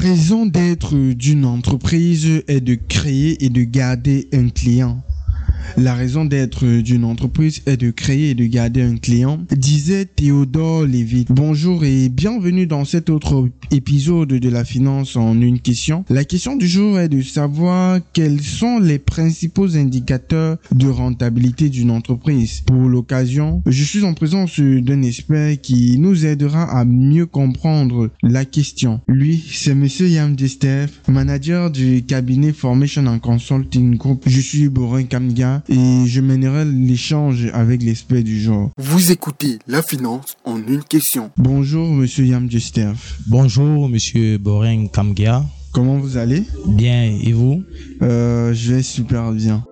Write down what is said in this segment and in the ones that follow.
raison d'être d'une entreprise est de créer et de garder un client. La raison d'être d'une entreprise est de créer et de garder un client, disait Théodore Lévy. Bonjour et bienvenue dans cet autre épisode de la finance en une question. La question du jour est de savoir quels sont les principaux indicateurs de rentabilité d'une entreprise. Pour l'occasion, je suis en présence d'un expert qui nous aidera à mieux comprendre la question. Lui, c'est Monsieur Yam Steph, manager du cabinet Formation and Consulting Group. Je suis Borin Kamga et je mènerai l'échange avec l'expert du jour. Vous écoutez la finance en une question. Bonjour Monsieur Yam Steph. Bonjour Monsieur Borin Kamga. Comment vous allez? Bien, et vous? Je vais super bien.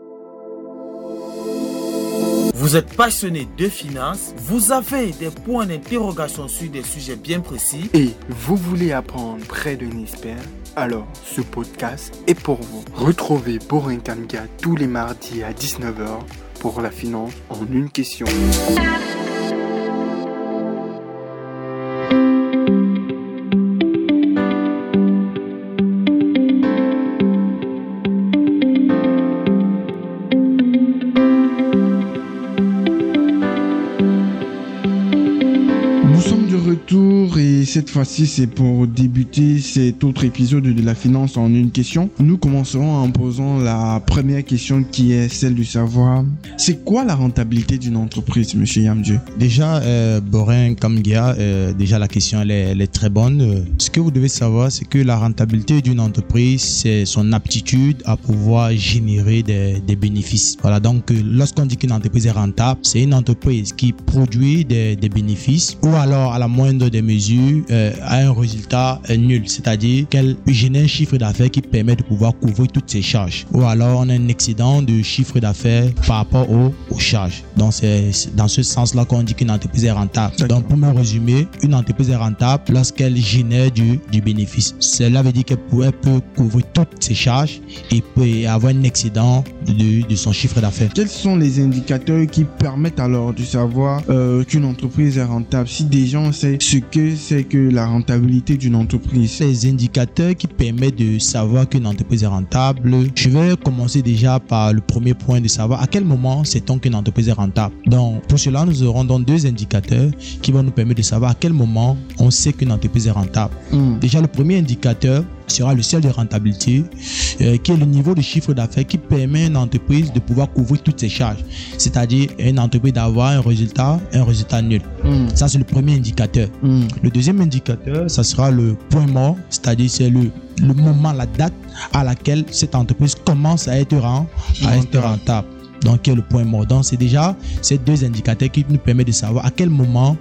Vous êtes passionné de finance, vous avez des points d'interrogation sur des sujets bien précis et vous voulez apprendre près d'un expert? Alors, ce podcast est pour vous. Retrouvez Borin Kamga tous les mardis à 19h pour la finance en une question. Et cette fois-ci, c'est pour débuter cet autre épisode de la finance en une question. Nous commencerons en posant la première question qui est celle de savoir c'est quoi la rentabilité d'une entreprise, Monsieur Yamdieu? Déjà, Borin Kamga, déjà la question elle est très bonne. Ce que vous devez savoir, c'est que la rentabilité d'une entreprise, c'est son aptitude à pouvoir générer des bénéfices. Voilà, donc lorsqu'on dit qu'une entreprise est rentable, c'est une entreprise qui produit des bénéfices ou alors à la moindre des mesures a un résultat nul, c'est-à-dire qu'elle génère un chiffre d'affaires qui permet de pouvoir couvrir toutes ses charges, ou alors on a un excédent de chiffre d'affaires par rapport aux charges. Donc c'est dans ce sens-là qu'on dit qu'une entreprise est rentable. D'accord. Donc pour me résumer, une entreprise est rentable lorsqu'elle génère du bénéfice. Cela veut dire qu'elle peut couvrir toutes ses charges et peut avoir un excédent de son chiffre d'affaires. Quels sont les indicateurs qui permettent alors de savoir qu'une entreprise est rentable? Si des gens savent ce que c'est que la rentabilité d'une entreprise. Les indicateurs qui permettent de savoir qu'une entreprise est rentable, je vais commencer déjà par le premier point de savoir à quel moment sait-on qu'une entreprise est rentable. Donc pour cela, nous aurons donc deux indicateurs qui vont nous permettre de savoir à quel moment on sait qu'une entreprise est rentable. Déjà, le premier indicateur sera le seuil de rentabilité qui est le niveau de chiffre d'affaires qui permet à une entreprise de pouvoir couvrir toutes ses charges, c'est-à-dire une entreprise d'avoir un résultat nul. Ça, c'est le premier indicateur. Le deuxième indicateur, ça sera le point mort, c'est-à-dire c'est le moment, la date à laquelle cette entreprise commence à être rentable. Donc, quel est le point mort? Donc, c'est déjà ces deux indicateurs qui nous permettent de savoir à quel moment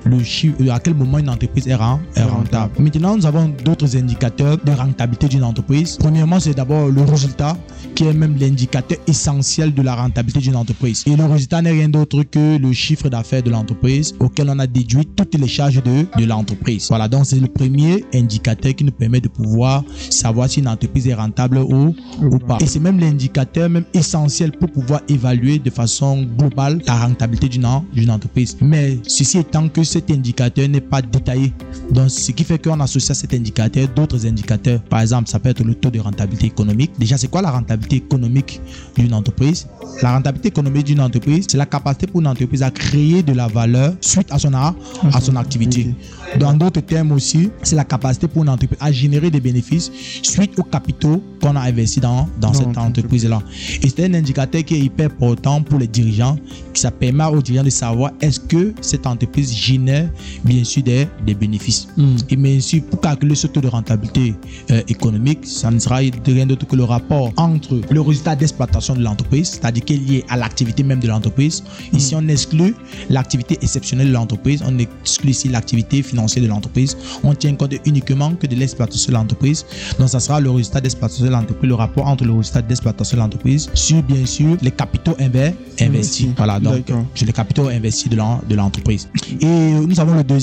une entreprise est rentable. Maintenant, nous avons d'autres indicateurs de rentabilité d'une entreprise. Premièrement, c'est d'abord le résultat, qui est même l'indicateur essentiel de la rentabilité d'une entreprise. Et le résultat n'est rien d'autre que le chiffre d'affaires de l'entreprise auquel on a déduit toutes les charges de l'entreprise. Voilà, donc c'est le premier indicateur qui nous permet de pouvoir savoir si une entreprise est rentable ou pas. Et c'est même l'indicateur même essentiel pour pouvoir évaluer de façon globale la rentabilité d'une entreprise. Mais ceci étant que cet indicateur n'est pas détaillé. Donc, ce qui fait qu'on associe à cet indicateur d'autres indicateurs. Par exemple, ça peut être le taux de rentabilité économique. Déjà, c'est quoi la rentabilité économique d'une entreprise? La rentabilité économique d'une entreprise, c'est la capacité pour une entreprise à créer de la valeur suite à son activité. Dans d'autres termes aussi, c'est la capacité pour une entreprise à générer des bénéfices suite aux capitaux qu'on a investis dans cette entreprise-là. Et c'est un indicateur qui est hyper important pour les dirigeants, qui ça permet aux dirigeants de savoir est-ce que cette entreprise génère bien sûr des bénéfices. Et bien sûr, pour calculer ce taux de rentabilité économique, ça ne sera rien d'autre que le rapport entre le résultat d'exploitation de l'entreprise, c'est-à-dire qui est lié à l'activité même de l'entreprise. Ici, on exclut l'activité exceptionnelle de l'entreprise, on exclut ici l'activité financière de l'entreprise, on tient compte uniquement que de l'exploitation de l'entreprise. Donc, ça sera le résultat d'exploitation de l'entreprise, le rapport entre le résultat d'exploitation de l'entreprise sur bien sûr les capitaux investis. Voilà, donc D'accord. c'est le capitaux investis de l'entreprise. Et nous avons le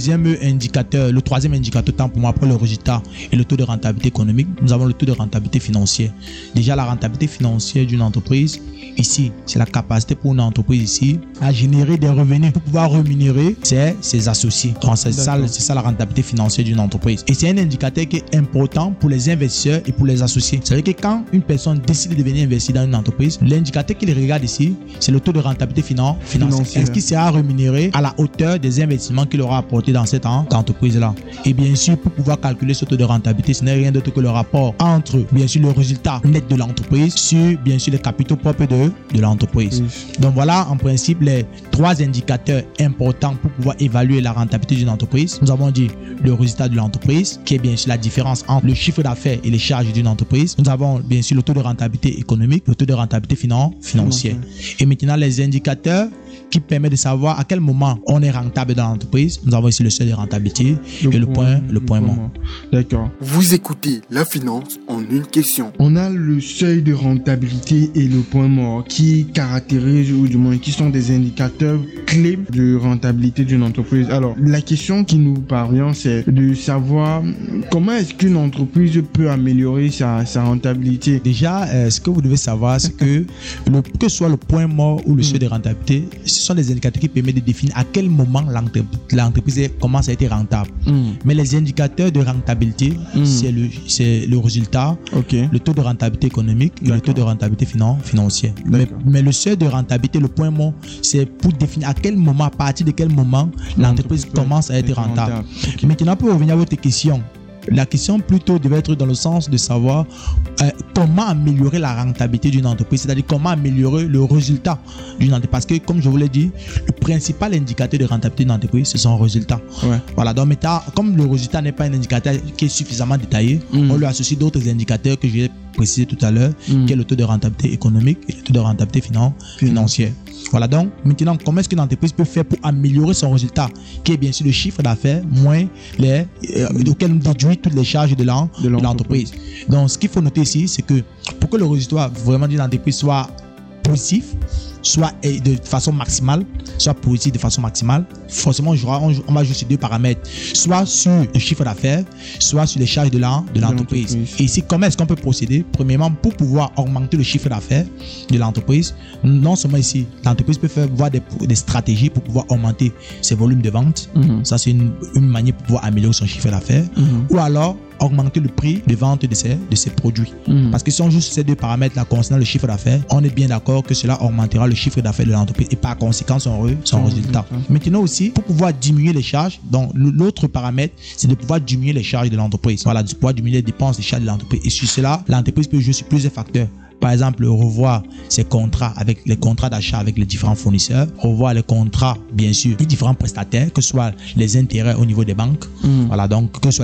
troisième indicateur, tant pour moi, après le résultat et le taux de rentabilité économique, nous avons le taux de rentabilité financière. Déjà, la rentabilité financière d'une entreprise, ici, c'est la capacité pour une entreprise ici à générer des revenus pour pouvoir rémunérer ses associés. Donc, c'est ça la rentabilité financière d'une entreprise. Et c'est un indicateur qui est important pour les investisseurs et pour les associés. C'est-à-dire que quand une personne décide de venir investir dans une entreprise, l'indicateur qu'il regarde ici, c'est le taux de rentabilité financière. Est-ce qu'il sera rémunéré à la hauteur des investissements qu'il aura apportés dans cette entreprise-là? Et bien sûr, pour pouvoir calculer ce taux de rentabilité, ce n'est rien d'autre que le rapport entre, bien sûr, le résultat net de l'entreprise sur, bien sûr, les capitaux propres de l'entreprise. Donc voilà, en principe, les 3 indicateurs importants pour pouvoir évaluer la rentabilité d'une entreprise. Nous avons dit le résultat de l'entreprise, qui est bien sûr la différence entre le chiffre d'affaires et les charges d'une entreprise. Nous avons bien sûr le taux de rentabilité économique, le taux de rentabilité financière. Et maintenant, les indicateurs qui permettent de savoir à quel moment on est rentable dans l'entreprise. Nous avons ici le seuil de rentabilité et le point mort. D'accord. Vous écoutez La Finance en une question. On a le seuil de rentabilité et le point mort qui caractérisent, ou du moins qui sont des indicateurs clés de rentabilité d'une entreprise. Alors, la question qui nous parvient, c'est de savoir comment est-ce qu'une entreprise peut améliorer sa rentabilité. Déjà, ce que vous devez savoir, c'est que que ce soit le point mort ou le seuil de rentabilité, ce sont des indicateurs qui permettent de définir à quel moment l'entreprise commence à être rentable. Mais les indicateurs de rentabilité, c'est le résultat, le taux de rentabilité économique et le taux de rentabilité financière. Mais le seuil de rentabilité, le point mort, c'est pour définir à quel moment, à partir de quel moment l'entreprise commence à être rentable. Maintenant, pour revenir à votre question, la question plutôt devait être dans le sens de savoir comment améliorer la rentabilité d'une entreprise, c'est-à-dire comment améliorer le résultat d'une entreprise. Parce que, comme je vous l'ai dit, le principal indicateur de rentabilité d'une entreprise, c'est son résultat. Voilà, donc maintenant, comme le résultat n'est pas un indicateur qui est suffisamment détaillé, on lui associe d'autres indicateurs que je vais préciser tout à l'heure, qui est le taux de rentabilité économique et le taux de rentabilité financière. Voilà, donc maintenant, comment est-ce qu'une entreprise peut faire pour améliorer son résultat, qui est bien sûr le chiffre d'affaires moins auquel on déduit toutes les charges de l'entreprise. Donc, ce qu'il faut noter ici, c'est que pour que le résultat vraiment d'une entreprise soit positif, soit de façon maximale, soit positif de façon maximale, forcément on va jouer sur 2 paramètres, soit sur le chiffre d'affaires, soit sur les charges de l'entreprise. Et ici, comment est-ce qu'on peut procéder? Premièrement, pour pouvoir augmenter le chiffre d'affaires de l'entreprise, non seulement ici, l'entreprise peut faire voir des stratégies pour pouvoir augmenter ses volumes de vente. Ça, c'est une manière pour pouvoir améliorer son chiffre d'affaires. Ou alors augmenter le prix de vente de ces produits. Parce que si on joue sur ces 2 paramètres-là concernant le chiffre d'affaires, on est bien d'accord que cela augmentera le chiffre d'affaires de l'entreprise et par conséquent son résultat. Maintenant aussi, pour pouvoir diminuer les charges, donc l'autre paramètre, c'est de pouvoir diminuer les charges de l'entreprise. Voilà, de pouvoir diminuer les dépenses, les charges de l'entreprise. Et sur cela, l'entreprise peut jouer sur plusieurs facteurs. Par exemple, revoir ses contrats avec les contrats d'achat avec les différents fournisseurs, revoir les contrats, bien sûr, des différents prestataires, que ce soit les intérêts au niveau des banques, voilà, donc que ce soit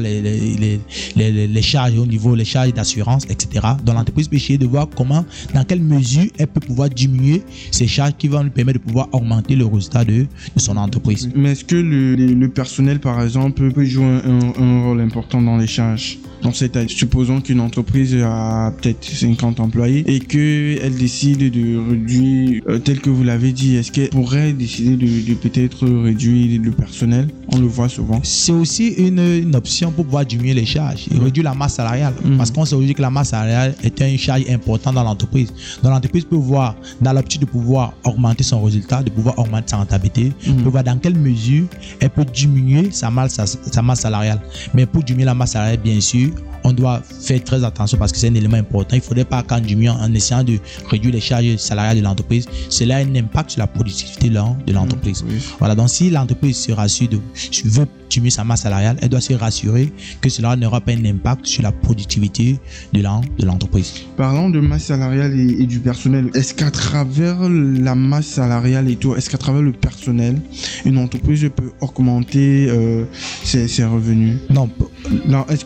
les charges au niveau, les charges d'assurance, etc. Donc l'entreprise peut essayer de voir comment, dans quelle mesure elle peut pouvoir diminuer ces charges qui vont lui permettre de pouvoir augmenter le résultat de son entreprise. Mais est-ce que le personnel, par exemple, peut jouer un rôle important dans les charges? Donc, supposons qu'une entreprise a peut-être 50 employés et qu'elle décide de réduire, tel que vous l'avez dit, est-ce qu'elle pourrait décider de peut-être réduire le personnel? On le voit souvent. C'est aussi une option pour pouvoir diminuer les charges et réduire la masse salariale. Parce qu'on sait aujourd'hui que la masse salariale est une charge importante dans l'entreprise. Donc l'entreprise peut voir, dans l'optique de pouvoir augmenter son résultat, de pouvoir augmenter sa rentabilité, peut voir dans quelle mesure elle peut diminuer sa masse salariale. Mais pour diminuer la masse salariale, bien sûr, on doit faire très attention parce que c'est un élément important. Il ne faudrait pas qu'en diminuant, en essayant de réduire les charges salariales de l'entreprise, cela a un impact sur la productivité de l'entreprise. Voilà, donc si l'entreprise se rassure veut diminuer sa masse salariale, elle doit se rassurer que cela n'aura pas un impact sur la productivité de l'entreprise. Parlons de masse salariale et du personnel. Est-ce qu'à travers la masse salariale et tout, est-ce qu'à travers le personnel, une entreprise peut augmenter ses revenus? Non. Non, est-ce que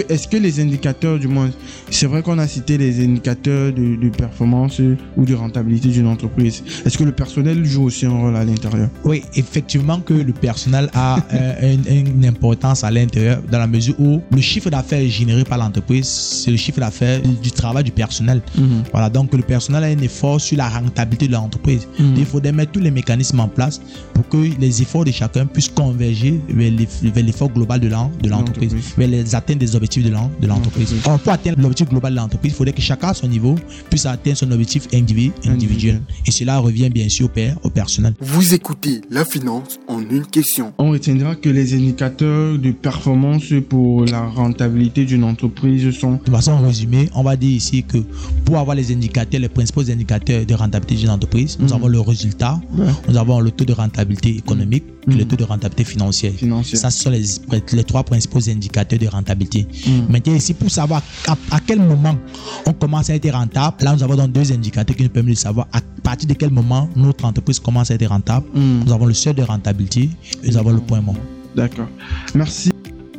est-ce que les indicateurs, du moins, c'est vrai qu'on a cité les indicateurs de performance ou de rentabilité d'une entreprise. Est-ce que le personnel joue aussi un rôle à l'intérieur? Oui, effectivement que le personnel a une importance à l'intérieur dans la mesure où le chiffre d'affaires généré par l'entreprise, c'est le chiffre d'affaires du travail du personnel. Voilà, donc le personnel a un effort sur la rentabilité de l'entreprise. Il faudrait mettre tous les mécanismes en place pour que les efforts de chacun puissent converger vers l'effort global de l'entreprise, vers les atteintes des objectifs de l'entreprise. Or, pour atteindre l'objectif global de l'entreprise, il faudrait que chacun à son niveau puisse atteindre son objectif individuel. Et cela revient bien sûr au personnel. Vous écoutez La Finance en une question. On retiendra que les indicateurs de performance pour la rentabilité d'une entreprise sont... De façon résumée, on va dire ici que pour avoir les indicateurs, les principaux indicateurs de rentabilité d'une entreprise, nous avons le résultat, nous avons le taux de rentabilité économique et le taux de rentabilité financière. Ça, ce sont les trois principaux indicateurs de rentabilité. Maintenant, ici, pour savoir à quel moment on commence à être rentable, là, nous avons donc deux indicateurs qui nous permettent de savoir à partir de quel moment notre entreprise commence à être rentable. Nous avons le seuil de rentabilité et nous avons le point mort. D'accord. Merci.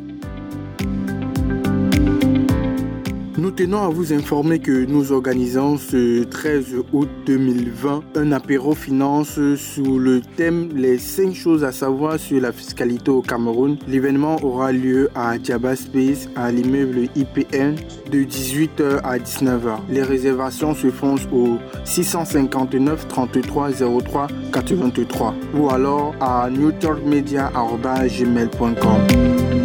Nous tenons à vous informer que nous organisons ce 13 août 2020 un apéro finance sous le thème les 5 choses à savoir sur la fiscalité au Cameroun. L'événement aura lieu à Diaba Space à l'immeuble IPN de 18h à 19h. Les réservations se font au 659 33 03 83 ou alors à newtalkmedia@gmail.com.